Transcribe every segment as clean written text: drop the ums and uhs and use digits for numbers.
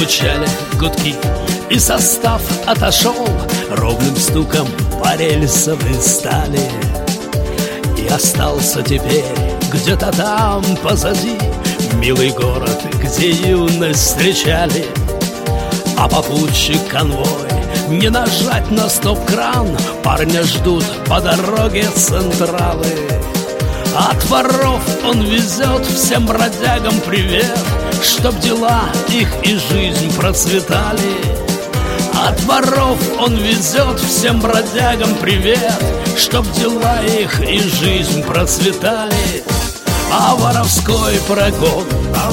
Прозвучали гудки, и состав отошел ровным стуком по рельсовой стали. И остался теперь где-то там позади милый город, где юность встречали. А попутчик конвой, не нажать на стоп-кран, парня ждут по дороге централы. От воров он везет всем бродягам привет, чтоб дела их и жизнь процветали. От воров он везет всем бродягам привет, чтоб дела их и жизнь процветали. А воровской прогон,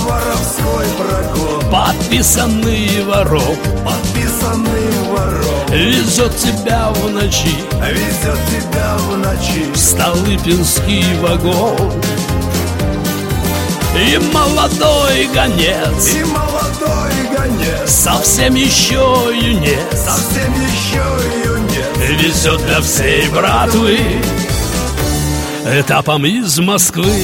подписанный вором, везет тебя в ночи, в Столыпинский вагон. И молодой гонец, совсем еще юнец, везет для всей братвы этапом из Москвы.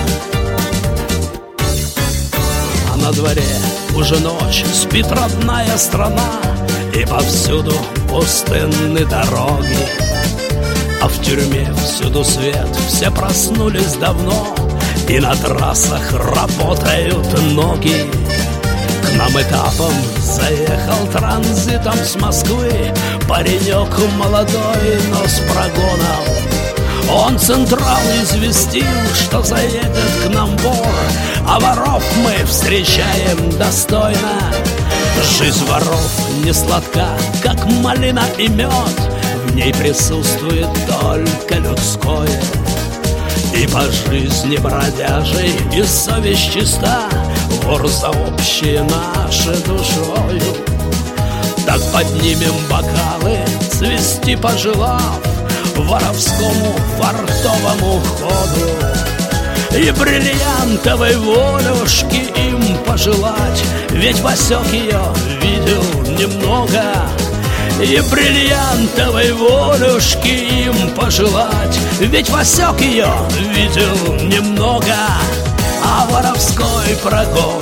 А на дворе уже ночь, спит родная страна, и повсюду пустынны дороги. А в тюрьме всюду свет, все проснулись давно, и на трассах работают ноги. К нам этапом заехал транзитом с Москвы паренек молодой, но с прогоном. Он Централ известил, что заедет к нам вор, а воров мы встречаем достойно. Жизнь воров не сладка, как малина и мед, в ней присутствует только людское. И по жизни бродяжей и совесть чиста, вор за общее наше душою. Так поднимем бокалы, цвести пожелав воровскому фартовому ходу. И бриллиантовой волюшки им пожелать, ведь Васек ее видел немного. И бриллиантовой волюшки им пожелать, ведь Васек ее видел немного. А воровской прогон,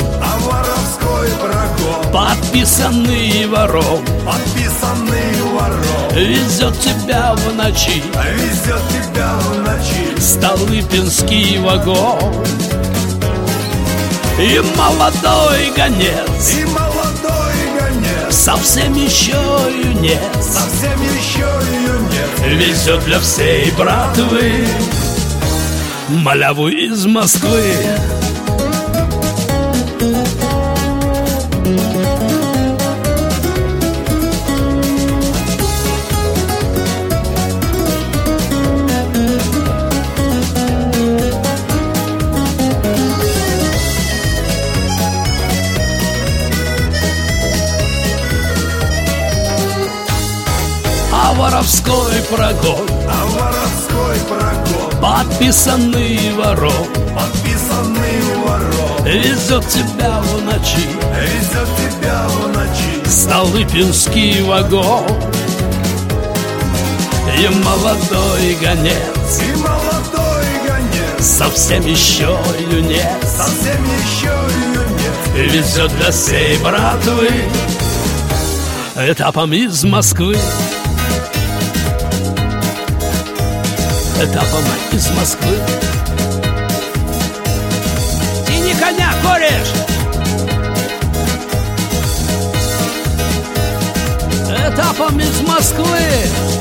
подписанный вором, везет тебя в ночи, Столыпинский вагон. И молодой гонец, совсем еще юнец, везет для всей братвы маляву из Москвы. А воровской прогон, подписанный вором, везет тебя в ночи, Столыпинский вагон. И молодой гонец, совсем еще юнец, везет для всей братвы этапом из Москвы. Этапом из Москвы. Тяни коня, кореш! Этапом из Москвы.